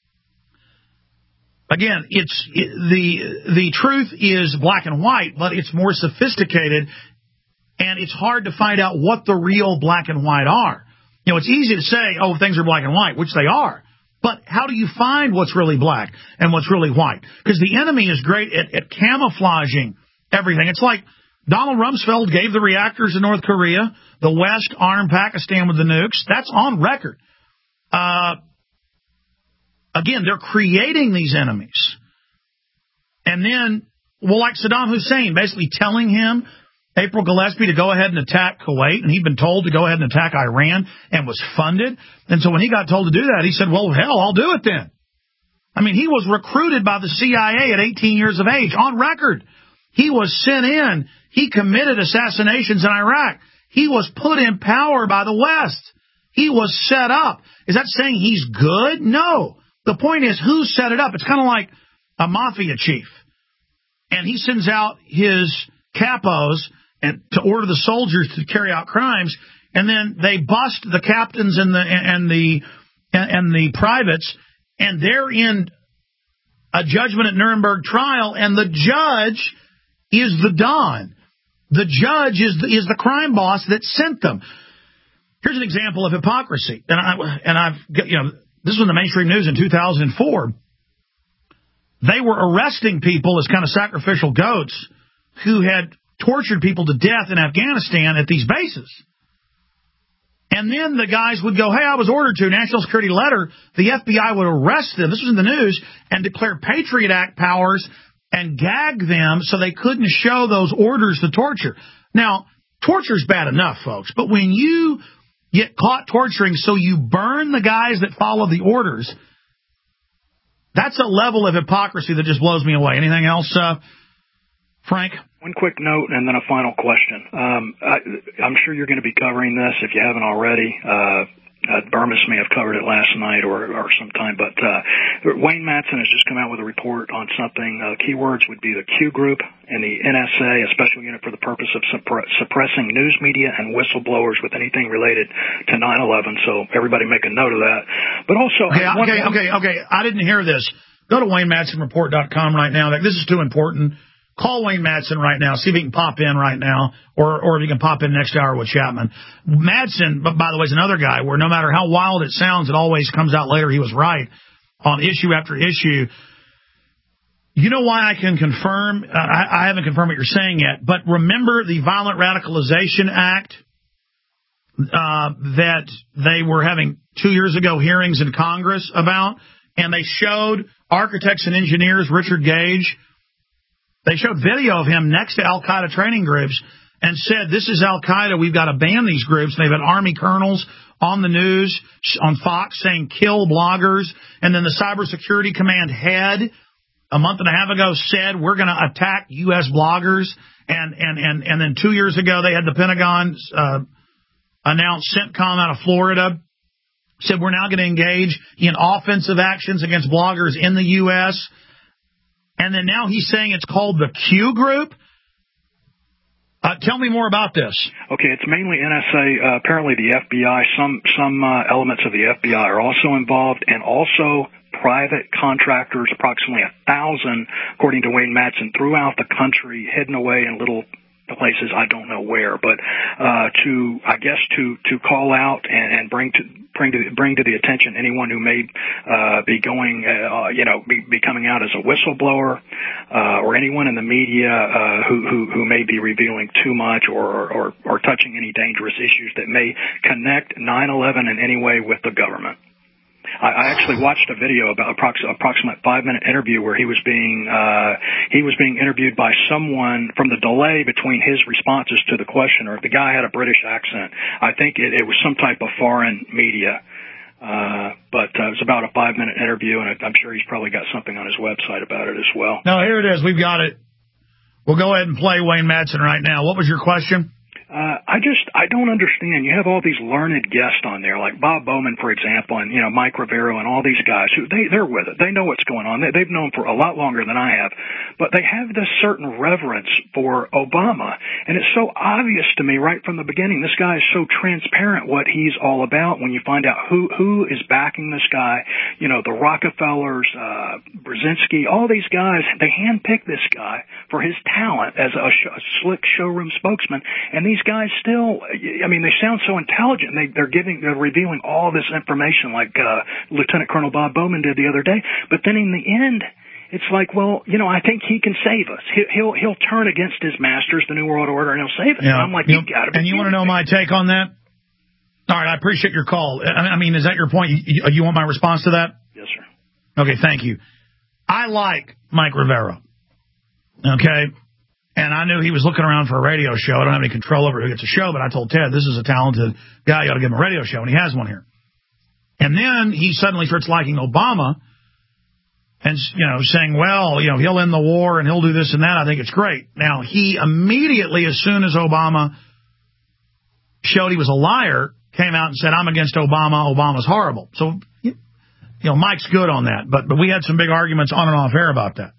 Again, it's it, the the truth is black and white, but it's more sophisticated, and it's hard to find out what the real black and white are. You know, it's easy to say, oh, things are black and white, which they are. But how do you find what's really black and what's really white? Because the enemy is great at, at camouflaging everything. It's like Donald Rumsfeld gave the reactors to North Korea. The West armed Pakistan with the nukes. That's on record. Uh, again, they're creating these enemies. And then, well, like Saddam Hussein, basically telling him, April Gillespie, to go ahead and attack Kuwait, and he'd been told to go ahead and attack Iran and was funded. And so when he got told to do that, he said, well, hell, I'll do it then. I mean, he was recruited by the C I A at eighteen years of age, on record. He was sent in. He committed assassinations in Iraq. He was put in power by the West. He was set up. Is that saying he's good? No. The point is, who set it up? It's kind of like a mafia chief. And he sends out his capos and to order the soldiers to carry out crimes, and then they bust the captains and the and the and the privates, and they're in a judgment at Nuremberg trial, and the judge is the Don. The judge is the, is the crime boss that sent them. Here's an example of hypocrisy. And, I, and I've, you know, this was in the mainstream news in two thousand four. They were arresting people as kind of sacrificial goats who had tortured people to death in Afghanistan at these bases. And then the guys would go, hey, I was ordered to, national security letter. The F B I would arrest them. This was in the news, and declare Patriot Act powers and gag them so they couldn't show those orders to torture. Now, torture's bad enough, folks, but when you get caught torturing so you burn the guys that follow the orders, that's a level of hypocrisy that just blows me away. Anything else, uh, Frank? One quick note and then a final question. Um, I, I'm sure you're going to be covering this if you haven't already. Uh, uh, Burmis may have covered it last night or, or sometime, but uh, Wayne Madsen has just come out with a report on something. Uh, keywords would be the Q Group and the N S A, a special unit for the purpose of suppre- suppressing news media and whistleblowers with anything related to nine eleven. So everybody make a note of that. But also, okay, one, okay, okay, okay. I didn't hear this. Go to Wayne Madsen Report dot com right now. This is too important. Call Wayne Madsen right now. See if he can pop in right now, or or if he can pop in next hour with Chapman. Madsen, but by the way, is another guy where no matter how wild it sounds, it always comes out later he was right on issue after issue. You know why I can confirm? Uh, I, I haven't confirmed what you're saying yet, but remember the Violent Radicalization Act uh, that they were having two years ago hearings in Congress about, and they showed architects and engineers, Richard Gage. They showed video of him next to al-Qaeda training groups and said, this is al-Qaeda, we've got to ban these groups. And they've had Army colonels on the news, on Fox, saying kill bloggers. And then the Cybersecurity Command head, a month and a half ago, said we're going to attack U S bloggers. And, and, and, and then two years ago, they had the Pentagon uh, announce CENTCOM out of Florida, said we're now going to engage in offensive actions against bloggers in the U S And then now he's saying it's called the Q Group. Uh, tell me more about this. Okay, it's mainly N S A. Uh, apparently the F B I, some some uh, elements of the F B I are also involved, and also private contractors, approximately a thousand, according to Wayne Madsen, throughout the country, hidden away in little places, I don't know where, but uh, to, I guess, to, to call out and, and bring to bring to bring to the attention anyone who may uh, be going, uh, you know, be, be coming out as a whistleblower, uh, or anyone in the media uh, who, who who may be revealing too much or, or or touching any dangerous issues that may connect nine eleven in any way with the government. I actually watched a video about approx- approximate five minute interview where he was being uh, he was being interviewed by someone from the delay between his responses to the questioner. The guy had a British accent. I think it, it was some type of foreign media, uh, but uh, it was about a five minute interview, and I'm sure he's probably got something on his website about it as well. No, here it is. We've got it. We'll go ahead and play Wayne Madsen right now. What was your question? Uh, I just, I don't understand. You have all these learned guests on there, like Bob Bowman, for example, and, you know, Mike Rivero and all these guys who, they, they're with it. They know what's going on. They, they've known for a lot longer than I have. But they have this certain reverence for Obama. And it's so obvious to me right from the beginning. This guy is so transparent what he's all about when you find out who, who is backing this guy. You know, the Rockefellers, uh, Brzezinski, all these guys, they handpicked this guy for his talent as a, sh- a slick showroom spokesman. And these guys still, I mean, they sound so intelligent. They, they're giving, they're revealing all this information like uh, Lieutenant Colonel Bob Bowman did the other day. But then in the end, it's like, well, you know, I think he can save us. He, he'll he'll turn against his masters, the New World Order, and he'll save us. Yeah. And I'm like, you you got to be. And you want to know my take on that? All right, I appreciate your call. I mean, is that your point? You, you want my response to that? Yes, sir. Okay, thank you. I like Mike Rivero. Okay. And I knew he was looking around for a radio show. I don't have any control over who gets a show, but I told Ted, this is a talented guy. You ought to give him a radio show, and he has one here. And then he suddenly starts liking Obama and, you know, saying, well, you know, he'll end the war and he'll do this and that. I think it's great. Now, he immediately, as soon as Obama showed he was a liar, came out and said, I'm against Obama. Obama's horrible. So, you know, Mike's good on that. But, but we had some big arguments on and off air about that.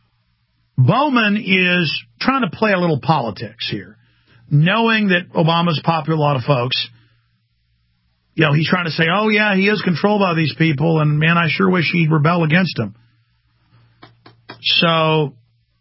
Bowman is trying to play a little politics here, knowing that Obama's popular with a lot of folks. You know, he's trying to say, oh, yeah, he is controlled by these people, and, man, I sure wish he'd rebel against them. So,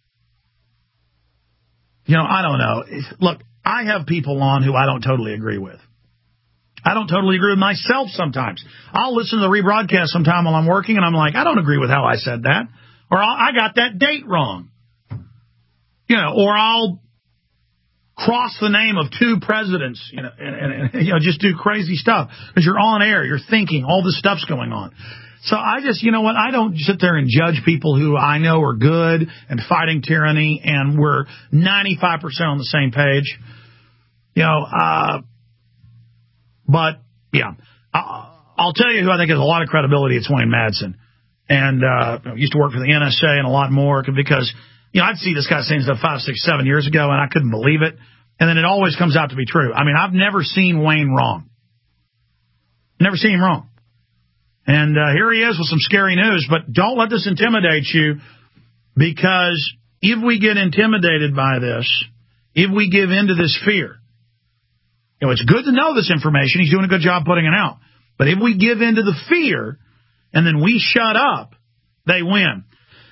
you know, I don't know. Look, I have people on who I don't totally agree with. I don't totally agree with myself sometimes. I'll listen to the rebroadcast sometime while I'm working, and I'm like, I don't agree with how I said that. Or I got that date wrong. You know, or I'll cross the name of two presidents, you know, and, and, and you know, just do crazy stuff because you're on air, you're thinking, all this stuff's going on. So I just, you know what, I don't sit there and judge people who I know are good and fighting tyranny, and we're ninety-five percent on the same page. You know, uh, but, yeah, I'll tell you who I think has a lot of credibility. It's Wayne Madsen. And uh, used to work for the N S A and a lot more because, you know, I'd see this guy saying stuff five, six, seven years ago, and I couldn't believe it. And then it always comes out to be true. I mean, I've never seen Wayne wrong. Never seen him wrong. And uh, here he is with some scary news. But don't let this intimidate you, because if we get intimidated by this, if we give in to this fear, you know, it's good to know this information. He's doing a good job putting it out. But if we give in to the fear and then we shut up, they win.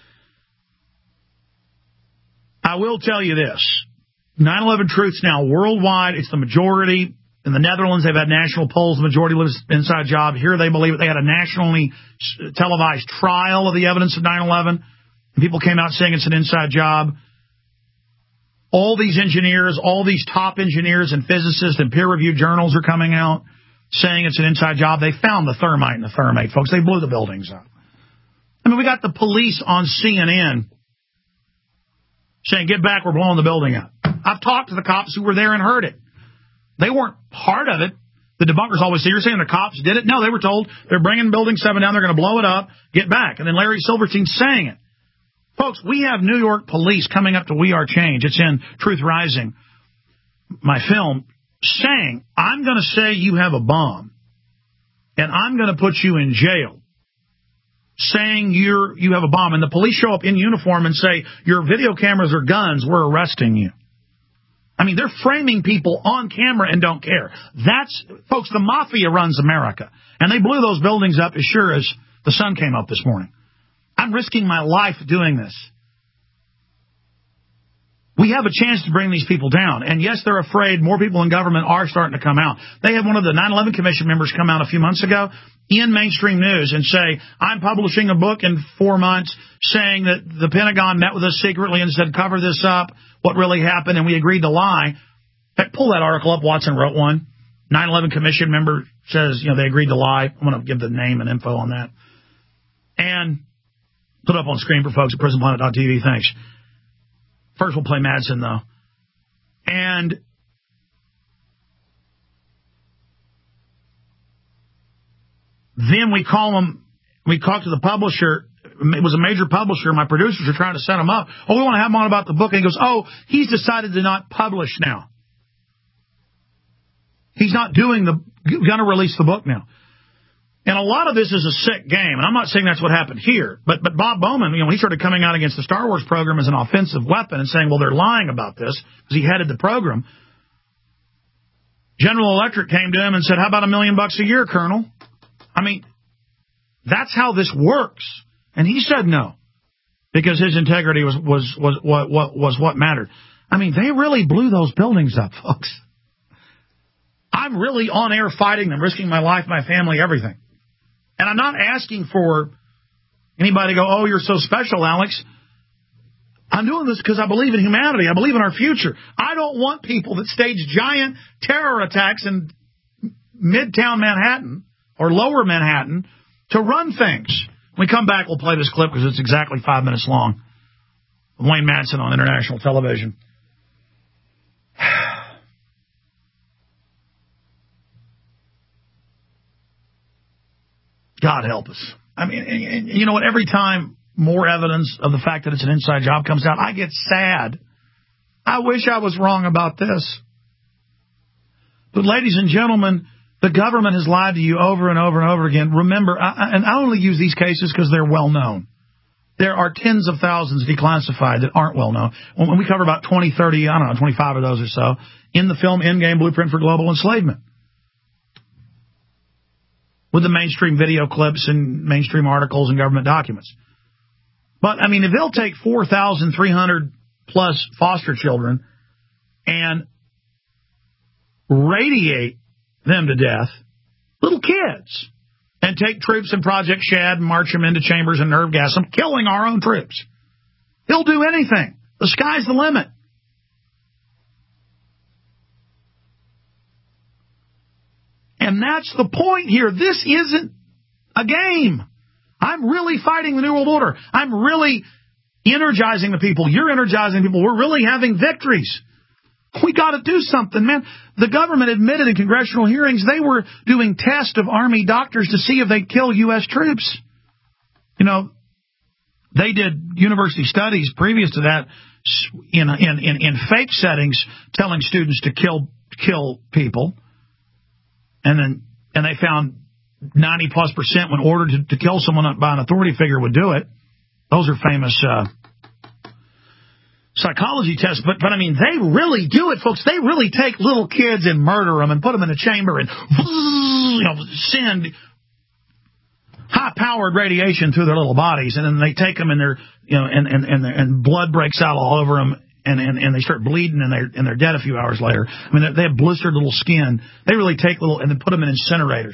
I will tell you this. nine eleven truths now worldwide. It's the majority. In the Netherlands, they've had national polls. The majority lives inside job. Here they believe it. They had a nationally televised trial of the evidence of nine eleven. And people came out saying it's an inside job. All these engineers, all these top engineers and physicists and peer-reviewed journals are coming out saying it's an inside job. They found the thermite and the thermate, folks. They blew the buildings up. I mean, we got the police on C N N saying, get back, we're blowing the building up. I've talked to the cops who were there and heard it. They weren't part of it. The debunkers always say, you're saying the cops did it? No, they were told they're bringing Building seven down, they're going to blow it up, get back. And then Larry Silverstein's saying it. Folks, we have New York police coming up to We Are Change. It's in Truth Rising, my film, saying, I'm going to say you have a bomb, and I'm going to put you in jail, saying you're you have a bomb. And the police show up in uniform and say, your video cameras are guns, we're arresting you. I mean, they're framing people on camera and don't care. That's, folks, the mafia runs America. And they blew those buildings up as sure as the sun came up this morning. I'm risking my life doing this. We have a chance to bring these people down. And yes, they're afraid. More people in government are starting to come out. They had one of the nine eleven Commission members come out a few months ago in mainstream news and say, I'm publishing a book in four months saying that the Pentagon met with us secretly and said, cover this up, what really happened, and we agreed to lie. In fact, pull that article up. Watson wrote one. nine eleven Commission member says, you know, they agreed to lie. I'm going to give the name and info on that. And put it up on screen for folks at prison planet dot t v. Thanks. First, we'll play Madsen, though. And then we call him, we talk to the publisher. It was a major publisher. My producers are trying to set him up. Oh, we want to have him on about the book. And he goes, oh, he's decided to not publish now. He's not doing the, going to release the book now. And a lot of this is a sick game. And I'm not saying that's what happened here. But but Bob Bowman, you know, when he started coming out against the Star Wars program as an offensive weapon and saying, well, they're lying about this because he headed the program. General Electric came to him and said, how about a million bucks a year, Colonel? I mean, that's how this works. And he said no, because his integrity was was was what what was what mattered. I mean, they really blew those buildings up, folks. I'm really on air fighting them, risking my life, my family, everything. And I'm not asking for anybody to go, oh, you're so special, Alex. I'm doing this because I believe in humanity. I believe in our future. I don't want people that stage giant terror attacks in midtown Manhattan or lower Manhattan to run things. When we come back, we'll play this clip because it's exactly five minutes long. Wayne Madsen on international television. God help us. I mean, and, and, you know what? Every time more evidence of the fact that it's an inside job comes out, I get sad. I wish I was wrong about this. But ladies and gentlemen, the government has lied to you over and over and over again. Remember, I, and I only use these cases because they're well known. There are tens of thousands declassified that aren't well known. When we cover about twenty, thirty, I don't know, twenty-five of those or so in the film Endgame Blueprint for Global Enslavement, with the mainstream video clips and mainstream articles and government documents. But, I mean, if they'll take four thousand three hundred plus foster children and radiate them to death, little kids, and take troops in Project Shad and march them into chambers and nerve gas them, killing our own troops. He'll do anything. The sky's the limit. And that's the point here. This isn't a game. I'm really fighting the New World Order. I'm really energizing the people. You're energizing people. We're really having victories. We got to do something, man. The government admitted in congressional hearings they were doing tests of Army doctors to see if they'd kill U S troops. You know, they did university studies previous to that in in in, in fake settings, telling students to kill kill people, and then and they found ninety plus percent when ordered to, to kill someone by an authority figure would do it. Those are famous Uh, psychology tests, but, but I mean, they really do it, folks. They really take little kids and murder them and put them in a chamber and, you know, send high-powered radiation through their little bodies, and then they take them and they're, you know, and, and, and, and blood breaks out all over them, and, and, and they start bleeding, and they're, and they're dead a few hours later. I mean, they have blistered little skin. They really take little, and then put them in incinerators.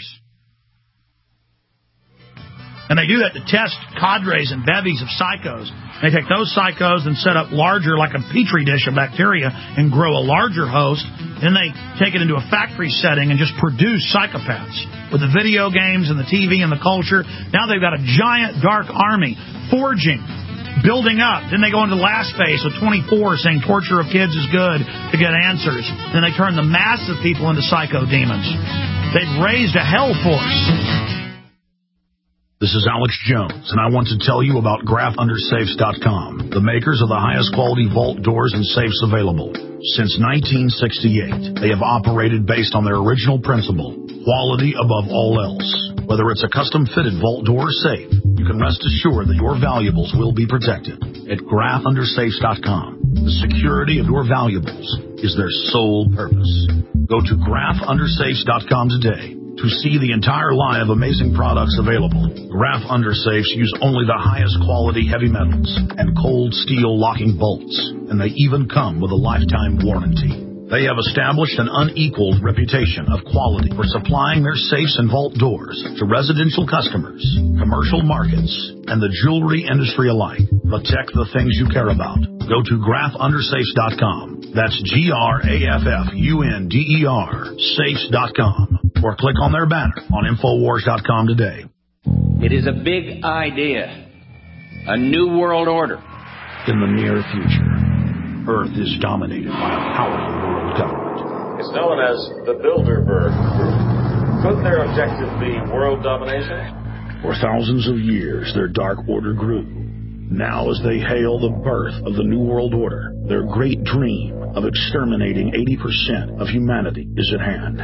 And they do that to test cadres and bevies of psychos. They take those psychos and set up larger, like a petri dish of bacteria, and grow a larger host. Then they take it into a factory setting and just produce psychopaths with the video games and the T V and the culture. Now they've got a giant dark army forging, building up. Then they go into the last phase with twenty-four saying torture of kids is good to get answers. Then they turn the mass of people into psycho demons. They've raised a hell force. This is Alex Jones, and I want to tell you about Graf Under Safes dot com, the makers of the highest quality vault doors and safes available. Since nineteen sixty-eight, they have operated based on their original principle, quality above all else. Whether it's a custom-fitted vault door or safe, you can rest assured that your valuables will be protected. At Graf Under Safes dot com, the security of your valuables is their sole purpose. Go to Graf Under Safes dot com today to see the entire line of amazing products available. Graf Undersafes use only the highest quality heavy metals and cold steel locking bolts, and they even come with a lifetime warranty. They have established an unequaled reputation of quality for supplying their safes and vault doors to residential customers, commercial markets, and the jewelry industry alike. Protect the things you care about. Go to Graf Under Safes dot com. That's G R A F F U N D E R Safes dot com. Or click on their banner on Infowars dot com today. It is a big idea. A new world order. In the near future, Earth is dominated by a powerful world government. It's known as the Bilderberg Group. Could their objective be world domination? For thousands of years, their dark order grew. Now, as they hail the birth of the New World Order, their great dream of exterminating eighty percent of humanity is at hand.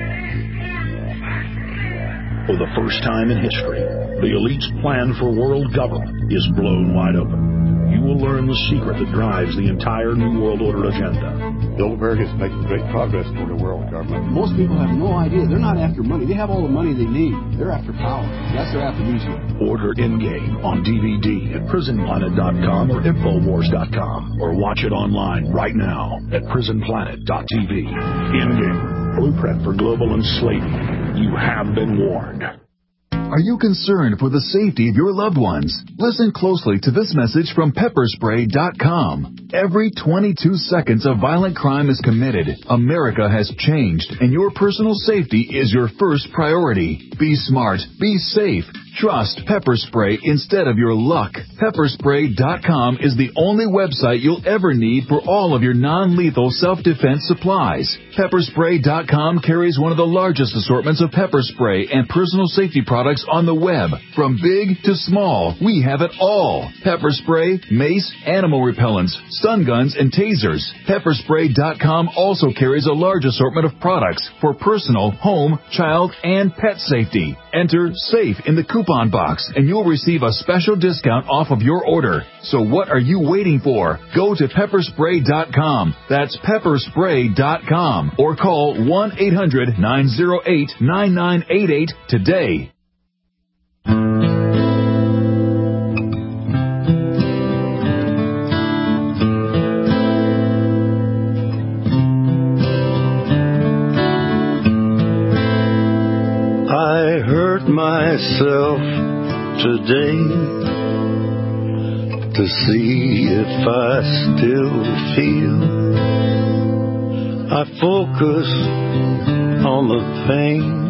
For the first time in history, the elite's plan for world government is blown wide open. You will learn the secret that drives the entire New World Order agenda. Bilderberg is making great progress toward a world government. Most people have no idea. They're not after money. They have all the money they need. They're after power. Yes, they're after these people. Order In-Game on D V D at prison planet dot com or Infowars dot com, or watch it online right now at prison planet dot t v. In-Game, blueprint for global enslavement. You have been warned. Are you concerned for the safety of your loved ones? Listen closely to this message from pepper spray dot com. Every twenty-two seconds a violent crime is committed. America has changed, and your personal safety is your first priority. Be smart. Be safe. Trust Pepper Spray instead of your luck. pepper spray dot com is the only website you'll ever need for all of your non-lethal self-defense supplies. pepper spray dot com carries one of the largest assortments of pepper spray and personal safety products on the web. From big to small, we have it all. Pepper spray, mace, animal repellents, stun guns, and tasers. pepper spray dot com also carries a large assortment of products for personal, home, child, and pet safety. Enter SAFE in the coupon box, and you'll receive a special discount off of your order. So what are you waiting for? Go to pepper spray dot com. That's pepper spray dot com. Or call one eight hundred nine oh eight nine nine eight eight today. I hurt myself today to see if I still feel I focus on the pain,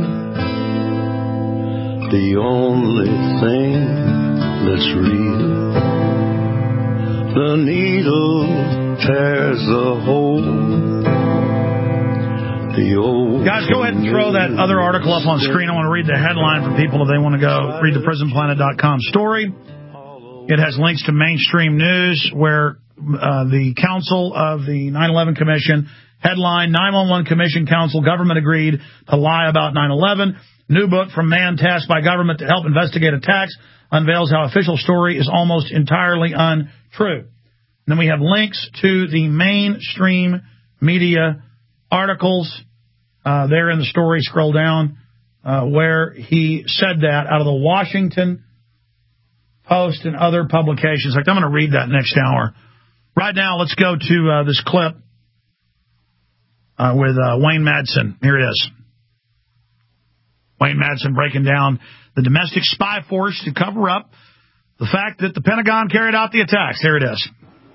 the only thing that's real. The needle tears the hole. The old Guys, go ahead and throw that other article up on screen. I want to read the headline for people if they want to go read the prison planet dot com story. It has links to mainstream news where uh, the Council of the nine eleven Commission, headline, nine one one Commission Council, government agreed to lie about nine eleven. New book from man tasked by government to help investigate attacks unveils how official story is almost entirely untrue. And then we have links to the mainstream media articles uh, there in the story. Scroll down uh, where he said that out of the Washington Post and other publications. In fact, I'm going to read that next hour. Right now, let's go to uh, this clip uh, with uh, Wayne Madsen. Here it is. Wayne Madsen breaking down the domestic spy force to cover up the fact that the Pentagon carried out the attacks. Here it is.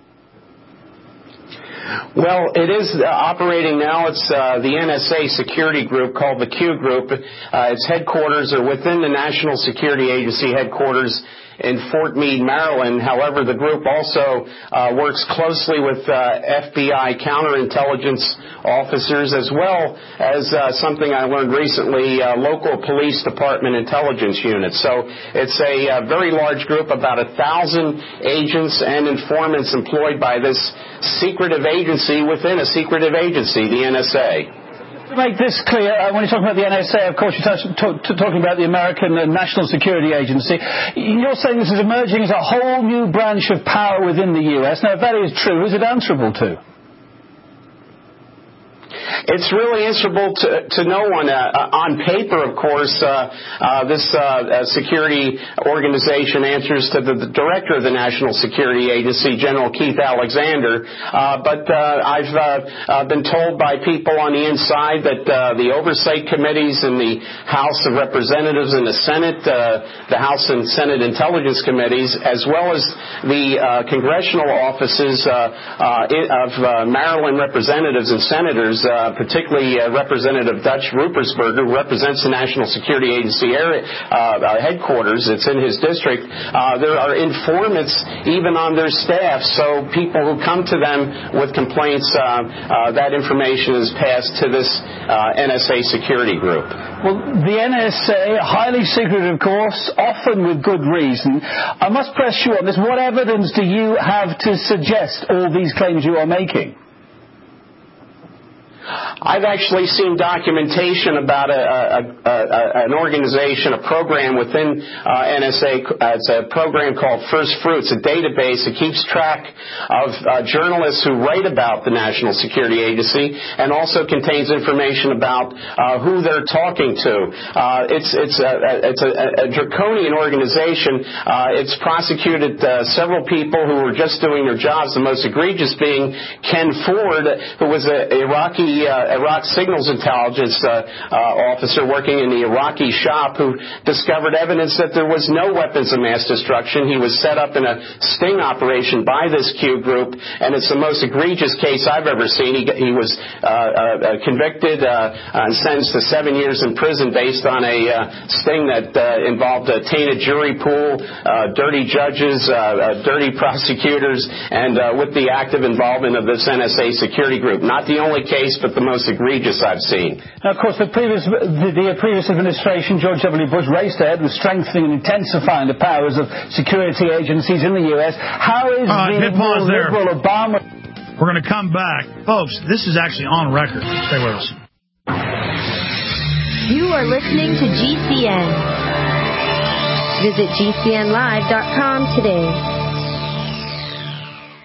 Well, it is uh, operating now. It's uh, the N S A security group called the Q Group. Uh, its headquarters are within the National Security Agency headquarters in Fort Meade, Maryland. However, the group also uh, works closely with uh, F B I counterintelligence officers, as well as uh, something I learned recently, uh, local police department intelligence units. So it's a uh, very large group, about a thousand agents and informants employed by this secretive agency within a secretive agency, the N S A. To make this clear, uh, when you're talking about the N S A, of course, you're touch, talk, talking about the American uh, National Security Agency. You're saying this is emerging as a whole new branch of power within the U S. Now, if that is true, who's it answerable to? It's really answerable to, to no one. Uh, on paper, of course, uh, uh, this uh, uh, security organization answers to the, the director of the National Security Agency, General Keith Alexander. Uh, but uh, I've uh, uh, been told by people on the inside that uh, the oversight committees in the House of Representatives and the Senate, uh, the House and Senate Intelligence Committees, as well as the uh, congressional offices uh, uh, of uh, Maryland representatives and senators, uh, particularly uh, Representative Dutch Ruppersberger, who represents the National Security Agency area, uh, headquarters. It's in his district. Uh, there are informants even on their staff, so people who come to them with complaints, uh, uh, that information is passed to this uh, N S A security group. Well, the N S A, highly secret, of course, often with good reason. I must press you on this. What evidence do you have to suggest all these claims you are making? I've actually seen documentation about a, a, a, a, an organization, a program within uh, N S A. Uh, it's a program called First Fruits, a database that keeps track of uh, journalists who write about the National Security Agency, and also contains information about uh, who they're talking to. Uh, it's it's a, it's a, a draconian organization. Uh, it's prosecuted uh, several people who were just doing their jobs. The most egregious being Ken Ford, who was an Iraqi. Uh, Iraq signals intelligence uh, uh, officer working in the Iraqi shop, who discovered evidence that there was no weapons of mass destruction. He was set up in a sting operation by this Q group, and it's the most egregious case I've ever seen. He, he was uh, uh, convicted uh, and sentenced to seven years in prison based on a uh, sting that uh, involved a tainted jury pool, uh, dirty judges, uh, uh, dirty prosecutors, and uh, with the active involvement of this N S A security group. Not the only case, but the most egregious I've seen. Now, of course, the previous, the, the previous administration, George W. Bush, raced ahead with strengthening and intensifying the powers of security agencies in the U S. How is uh, the pause there. liberal Obama... We're going to come back. Folks, this is actually on record. Stay with us. You are listening to G C N. Visit G C N live dot com today.